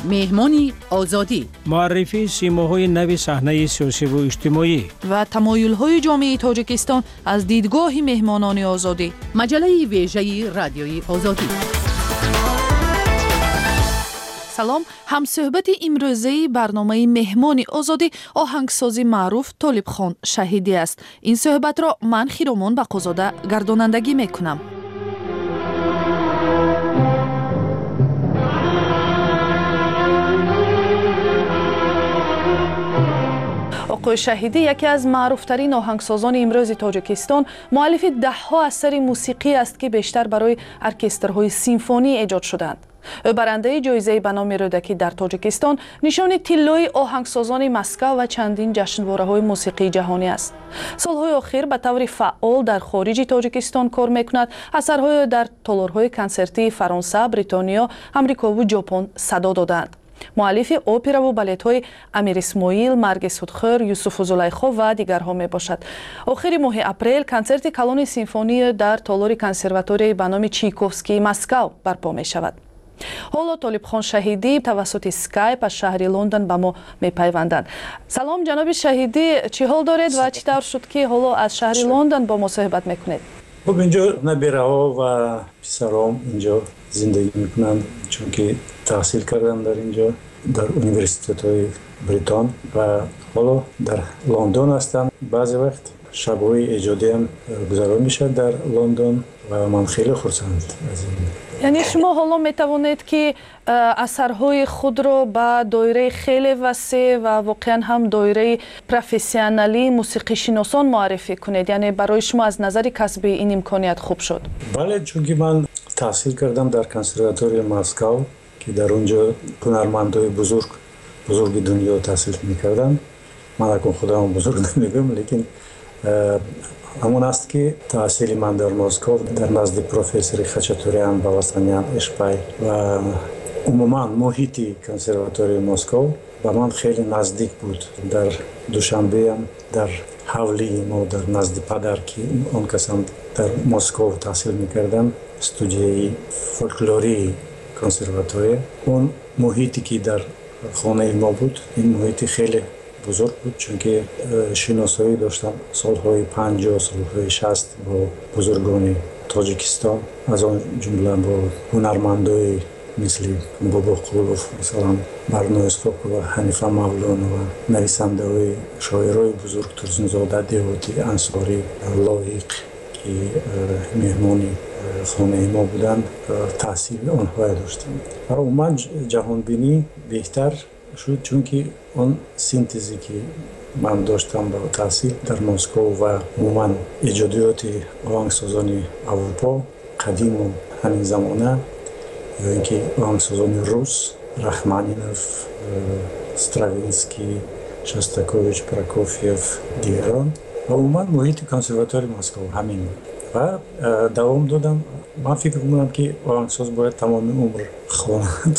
مهمانی آزادی، معرفی سیماهای نو صحنه سیاسی و اجتماعی و تمایل‌های جامعه تاجیکستان از دیدگاه مهمانان آزادی. مجله ویژه رادیوی آزادی. سلام، همصحبت امروزی برنامه مهمانی آزادی آهنگساز معروف طالبخان شهیدی است. این صحبت را من خیرامان بقازاده گردانندگی میکنم. آقای شهیدی یکی از معروفترین آهنگسازان امروز تاجیکستان، مؤلف ده‌ها اثر موسیقی است که بیشتر برای ارکسترهای سیمفونی ایجاد شدند. او برنده جایزه به نام رودکی در تاجیکستان، نشان طلای آهنگسازان مسکو و چندین جشنواره‌های موسیقی جهانی است. سالهای اخیر به طور فعال در خارج تاجیکستان کار میکند. اثرهای در تالارهای کنسرتی فرانسه، بریتانیا، آمریکا و ژاپن صدا دادند. مؤلف اپرا و بالت‌های امیر اسماعیل، مرگ سودخور، یوسف و زلیخا و دیگرها می باشد. آخر ماه اپریل کنسرت کلون سیمفونی در تالار کنسرواتوری به نام چایکوفسکی مسکو برپا می شود. حالا طالبخان شهیدی توسط اسکایپ از شهر لندن به ما میپیوندند. سلام جناب شهیدی، چی حال دارید و چی طور شد که حالا از شهر لندن با ما صحبت میکنید؟ خب اینجا نبیرها و پسرام اینجا زندگی میکنند، چون که تحصیل کردن در اینجا در اونیورسیتت های بریتان و حالا در لندن هستم. بعضی وقت شب‌های ایجادی هم گذران میشه در لندن و من خیلی خرسند از این. یعنی شما حالا میتوانید که اثرهای خود را به دایره خیلی وسیع و واقعا هم دایره پروفسیونالی موسیقی شناسان معرفی کنید، یعنی برای شما از نظر کسبی این امکانیت خوب شد؟ بله، چون که من تحصیل کردم در کنسرواتوری مسکو که در اونجا هنرمندای بزرگ دنیا تحصیل میکردم. من اکنون خودم بزرگ نمیگم، لیکن همون است که تحصیل من در مسکو در نزد پروفسور خچاتوریان باوستانیان اشپای و عموما محیط کنسرواتوری مسکو با من خیلی نزدیک بود. در دوشنبه هم در حولی ما در نزد پدر که اون کسان در مسکو تحصیل میکردم استودیوی فولکلوری کنسرواتوری، اون محیطی که در خانه ما بود این محیط خیلی بزرگ بود، چون که شناسایی داشتم سالهای 50 سالهای 60 با بزرگان تاجیکستان، از آن جمله با هنرمندای مثل بابا قولوف، مثلا برنو اسفاق و حنیفه مولان و نویسنده های شاعرای بزرگ ترسنزاده دیواتی انصاری لایق که مهمانی خانه ما بودند تحصیل آنها داشتیم. و عموما جهان بینی بهتر شد، چون که اون سینتزی که من داشتم با تحصیل در مسکو و عموما ایجادیات آهنگسازان اروپا قدیم و همین زمانه یا اینکه آهنگسازان روس، رحمانینوف، استراوینسکی، شستاکوویچ، پراکوفیف، دیگران و عموما محیط کنسرواتوری مسکو همین و دوام دادم. من فکر می‌کنم که آهنگساز باید تمام عمر خواند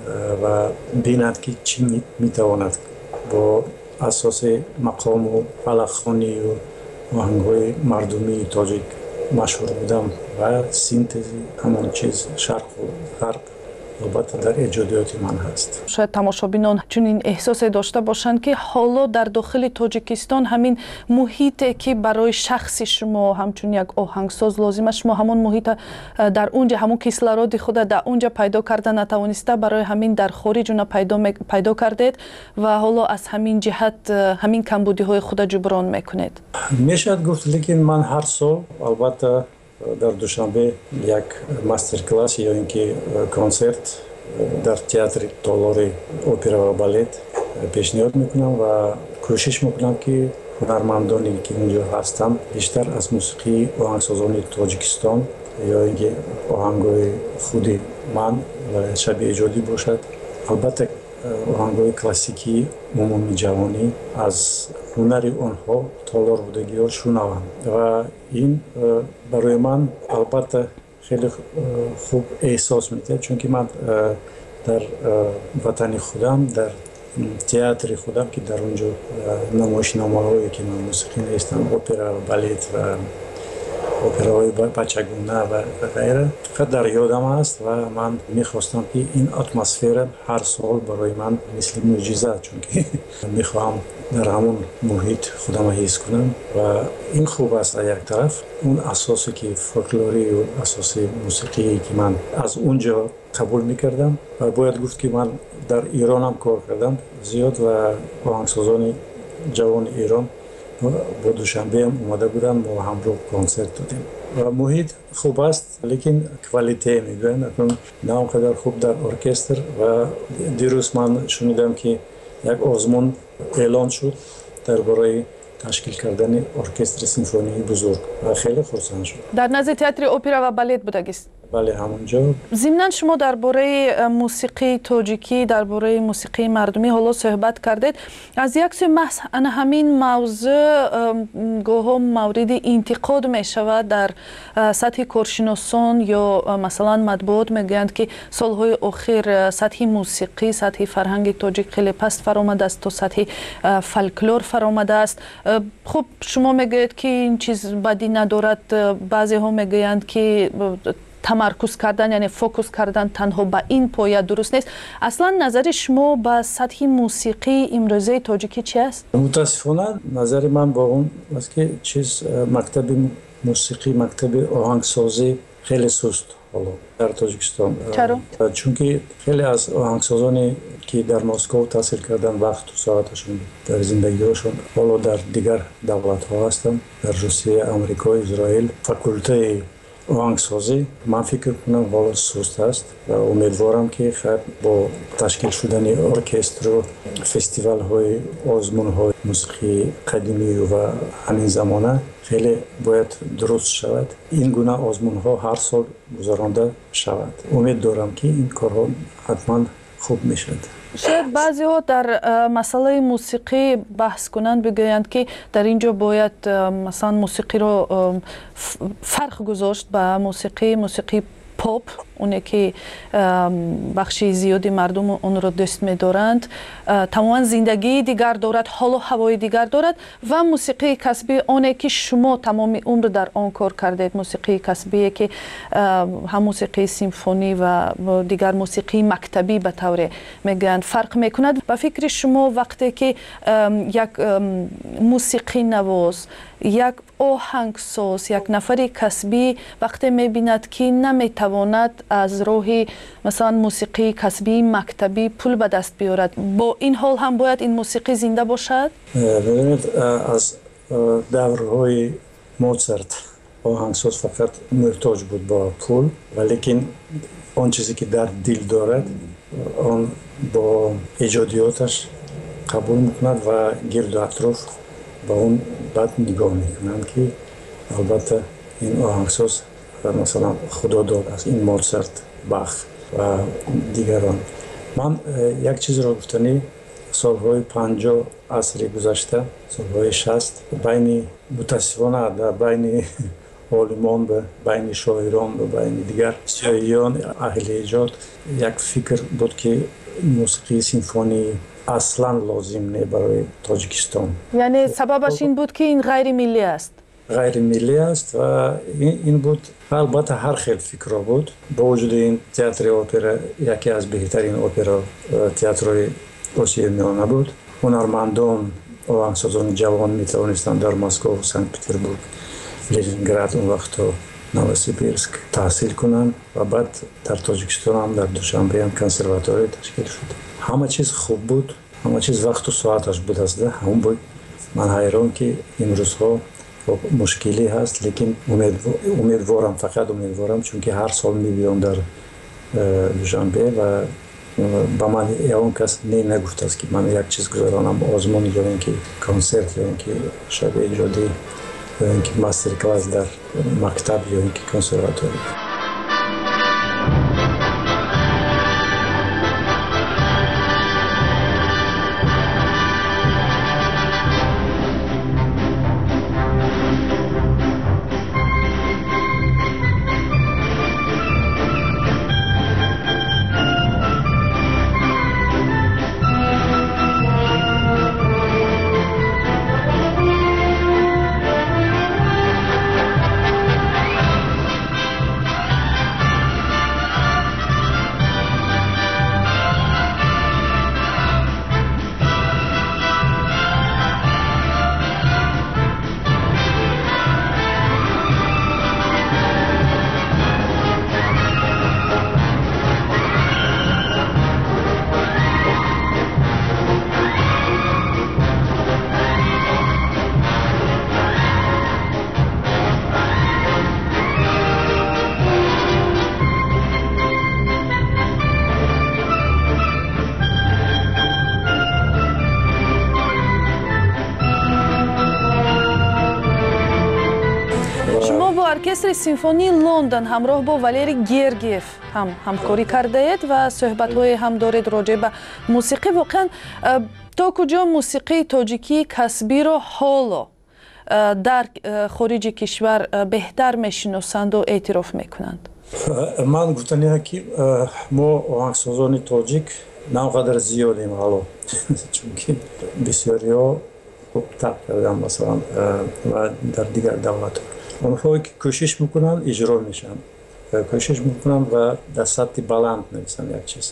و بیند که چی میتواند با اساس مقام و فلک‌خوانی و آهنگ‌های مردمی تاجیک مشهور بودم و سینتزی همون چیز شرق و غرب البته در ایجادیات من هست. شاید تماشابینان چنین احساسی داشته باشند که حالا در داخل تاجیکستان همین محیطی که برای شخص شما همچون یک آهنگساز لازم است، شما همون محیط در اونجا همون کیسلارود خود در اونجا پیدا کرده نتوانسته، برای همین در خارج اون پیدا کردید و حالا از همین جهت همین کمبودی های خود جبران میکنید. میشد گفت، لیکن من هر سال البته در دوشنبه یک ماستر کلاس یا اینکه کنسرت در تئاتر تالار اپرا و بالت پیشنهاد میکنم و کوشش میکنم که هنرمندانی که اونجا هستم بیشتر از موسیقی آهنگسازان تاجیکستان یا اینکه آهنگای خود من و شبیه ایجادی باشد، البته آهنگای کلاسیکی عمومی جوانی از هنر آنها تالار بودگی ها شنوم و این برای من البته خیلی خوب احساس میده، چون که من در وطن خودم در تئاتر خودم که در اونجا نمایشنامه‌هایی که من موسیقی نیستم اپرا و بالت و операҳои бачагона ва ғайра. Фақат дар ёдам аст ва ман мехостам ки ин атмосфера ҳар сол барои ман мисли мӯъҷиза, чунки мехоҳам дар ҳамон муҳит худам ҳис кунам ва ин хуб аст аз як тараф. Он асосе ки фолклорию асоси мусиқие ки ман аз унҷо қабул мекардам ва бояд гуфт ки ман дар Иронам кор кардам зиёд ва оҳангсозони ҷавони Ирон бо Душанбеам омада буданд, мо ҳамроҳ консерт додем ва муҳит хуб аст, лекин квалите мегӯянд акнун на он қадар хуб дар оркестр. Ва дирӯз ман шунидам ки як озмун эълон шуд дар бораи ташкил кардани оркестри симфонии бузург ва хеле хурсанд шуд. дар назди театри опера ва балет будагист? бале, ҳамонҷо. зимнан шумо дар бораи мусиқии тоҷикӣ, дар бораи мусиқии мардумӣ ҳоло суҳбат кардед. аз як сӯи маҳз ана ҳамин мавзӯъ гоҳо мавриди интиқод мешавад дар сатҳи коршиносон ё масалан матбуот мегӯянд ки солҳои охир сатҳи мусиқӣ, сатҳи фарҳанги тоҷик хеле паст фаромадааст, то сатҳи фолклор фаромадааст. хуб, шумо мегӯед ки ин чиз бадӣ надорад, баъзеҳо мегӯянд ки тамаркуз кардан, яъне фокус кардан танҳо ба ин поя дуруст нест. аслан назари шумо ба сатҳи мусиқии имрӯзаи тоҷикӣ чи аст? мутаассифона назари ман бо он аст ки чиз мактаби мусиқӣ, мактаби оҳангсозӣ хеле суст ҳоло дар Тоҷикистон. Чаро? Чунки хеле аз оҳангсозоне ки дар Москов таҳсил кардан вақту соаташон дар зиндагиҳошон ҳоло дар дигар давлатҳо ҳастанд, дар Русия, Амрико, Изроил. Факултаи оҳангсозӣ ман фикр кунам ҳоло суст аст ва умедворам ки хайр бо ташкил шудани оркестру фестивалҳои, озмунҳои мусиқии қадимию ва ҳамин замона хеле бояд дуруст шавад. Ин гуна озмунҳо ҳар сол гузаронда шавад. умед дорам ки ин корҳо ҳатман хуб мешавад. шояд баъзеҳо дар масъалаи мусиқӣ баҳс кунанд бигӯянд ки дар ин ҷо бояд масалан мусиқиро фарқ гузошт ба мусиқии поп, оне ки бахши зиёди мардум онро дӯст медоранд, тамоман зиндагии дигар дорад, ҳолу ҳавои дигар дорад ва мусиқии касбӣ, оне ки шумо тамоми умр дар он кор кардед, мусиқии касбие ки ҳам мусиқии симфонӣ ва дигар мусиқии мактабӣ ба тавре мегӯянд фарқ мекунад. ба фикри шумо вақте ки як мусиқинавоз, як оҳангсоз, як нафари касбӣ вақте мебинад ки наметавонад аз роҳи масалан мусиқии касбии мактабӣ пул ба даст биёрад, бо ин ҳол ҳам бояд ин мусиқӣ зинда бошад? бибинед, аз даврҳои Моцарт оҳангсоз фақат муҳтоҷ буд ба пул, валекин он чизе ки дар дил дорад, он бо эҷодиёташ қабул мекунад ва гирду атроф ба он бад нигоҳ мекунанд ки албатта ин оҳангсоз масалан худодод аст, ин Моцарт, Бах ва дигарон. ман як чизро гуфтанӣ солҳои 50 асри гузашта, солҳои 60 байни мутаассифона дар байни олимон ба байни шоирон ба байни дигар сиёҳиён аҳли эҷод як фикр буд ки мусиқии симфонӣ аслан лозим не барои Тоҷикистон. яъне сабабаш ин буд ки ин ғайримиллӣ аст. ғайримиллӣ аст ва ин буд. албатта ҳар хел фикрҳо буд. бо вуҷуди ин театри опера яке аз беҳтарин опера театрҳои Осияи Миёна буд. ҳунармандон, оҳангсозони ҷавон метавонистанд дар Москов, Санкт-Петербург, Ленинград, он вақто Новосибирск таҳсил кунанд ва баъд дар Тоҷикистон ҳам дар Душанбе ҳам консерватория ташкил шуд. ҳама чиз хуб буд, ҳама чиз вақту соаташ буд аст. ҳамон буд ман ҳайрон ки имрӯзҳо мушкилӣ ҳаст, лекин умедворам, фақат умедворам, чунки ҳар сол мебиём дар Душанбе ва ба ман ягон кас не нагуфтааст ки ман як чиз гузаронам, озмун ё ин ки консерт ё ин ки шаби эҷодӣ ё ин ки мастер-класс дар мактаб ё ин ки консерватория. оркестри симфонии лондон ҳамроҳ бо валерий гергиев ҳам ҳамкорӣ кардаед ва суҳбатҳое ҳам доред роҷеъ ба мусиқӣ. Воқеан то куҷо мусиқии тоҷикӣ касбиро ҳоло дар хориҷи кишвар беҳтар мешиносанду эътироф мекунанд? ман гуфтаниям ки мо оҳангсозони тоҷик навқадар зиёдем ҳало, чунки бисёриҳо хуб тарк карданд масалан ва дар дигар давлатҳо. онҳое ки кӯшиш мекунанд иҷро мешаванд, кӯшиш мекунанд ва дар сатҳи баланд нависанд як чиз.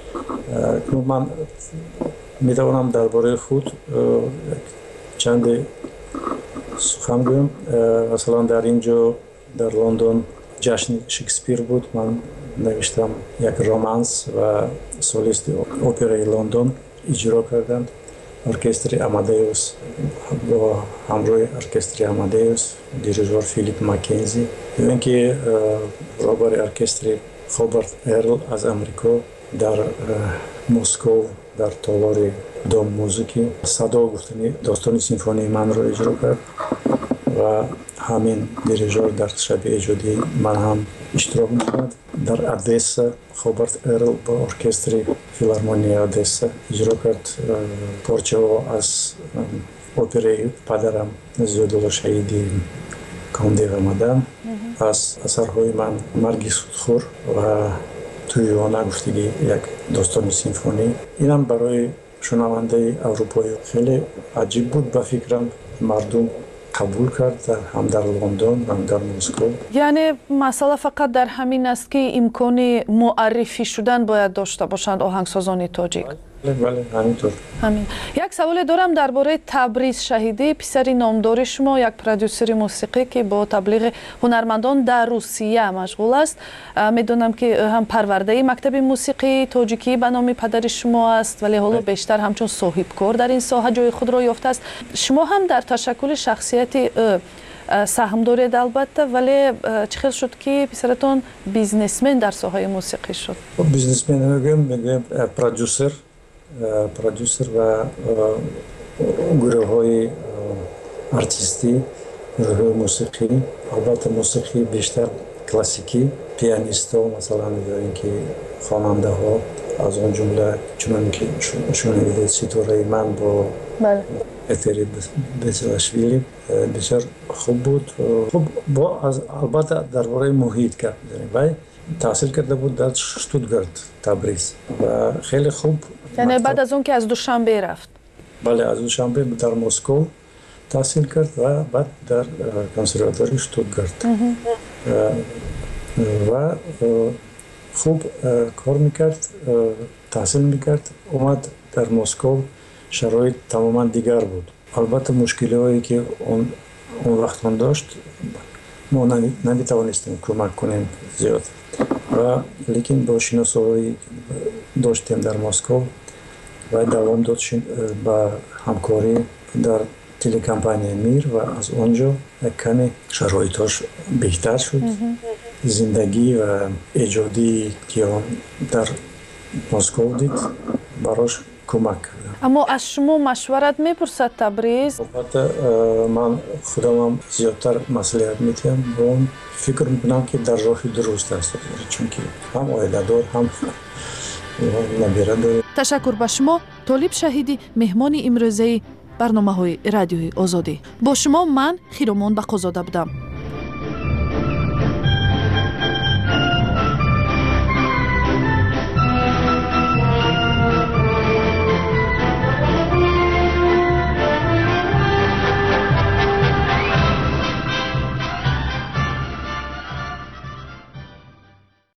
ман метавонам дар бораи худ чанде сухан гӯям. масалан дар ин ҷо дар Лондон ҷашни Шекспир буд, ман навиштам як романс ва солисти операи Лондон иҷро кардам. оркестри Амадеус бо ҳамроҳи оркестри Амадеус, дирижер Филипп Маккензи, ин ки роҳбари оркестри Хобарт Эрл аз Амрико дар Москов дар толори Дом музики садо гуфтани достони симфонии манро иҷро кард ва ҳамин дирижер дар шаби эҷодии ман ҳам иштирок мекард. дар Одесса Хобарт Эрл бо оркестри филармонияи Одесса иҷро кард порчаҳо аз операи падарам Зиёдулло Шаҳиди Конде ва Мадан, аз асарҳои ман Марги судхӯр ва Туюона гуфтагӣ як достони симфонӣ. инам барои шунавандаи аврупоӣ хеле аҷиб буд ба фикрам. мардум қабул кард ҳам дар Лондон ҳам дар Москов. яъне масъала фақат дар ҳамин аст ки имкони муаррифӣ шудан бояд дошта бошанд оҳангсозони тоҷик. бале ҳаминтур. ҳамин. як саволе дорам дар бораи Табриз Шаҳидӣ, писари номдори шумо, як продюсери мусиқӣ ки бо таблиғи ҳунармандон дар Русия машғул аст. медонам ки ҳам парвардаи мактаби мусиқии тоҷикӣ ба номи падари шумо аст, вале ҳоло бештар ҳамчун соҳибкор дар ин соҳа ҷои худро ёфтааст. шумо ҳам дар ташаккули шахсияти саҳм доред албатта, вале чӣ хел шуд ки писаратон бизнесмен дар соҳаи мусиқӣ шуд? бизнесмен мегӯем продюсер ва гурӯҳҳои артистӣ, гурӯҳҳои мусиқӣ, албатта мусиқӣ бештар классикӣ, пианистҳо масалан дорем ки хонандаҳо, аз он ҷумла чунон ки шунавидед ситораи ман бо Этери Бесилашвили бисёр хуб буд. хуб бо албатта дар бораи муҳит гап мезанем. вай таҳсил карда буд дар Штутгарт, Табриз ва хеле хуб. яъне баъд аз он ки аз Душанбе рафт? бале, аз Душанбе дар Москов таҳсил кард ва баъд дар консерватории Штутгарт ва хуб кор мекард, таҳсил мекард. омад дар Москов, шароит тамоман дигар буд. албатта мушкилиҳое ки он вақт он дошт, мо наметавонистем кӯмак кунем зиёд, ва лекин бо шиносовии доштем дар Москов ва давом дод ба ҳамкорӣ дар телекомпания Мир ва аз он ҷо як каме шароитош беҳтар шуд. зиндагӣ ва эҷодии ки он дар Москов дид барош кӯмак кардам. аммо аз шумо машварат мепурсад Табриз? албатта ман худамам зиёдтар маслиҳат медиҳам, ва он фикр мекунам ки дар роҳи дуруст аст, чунки ҳам оиладор ҳам набира дорем. ташаккур ба шумо. Толиб Шаҳидӣ, меҳмони имрӯзаи барномаҳои радиои Озодӣ. бо шумо ман Хиромон Бақозода будам.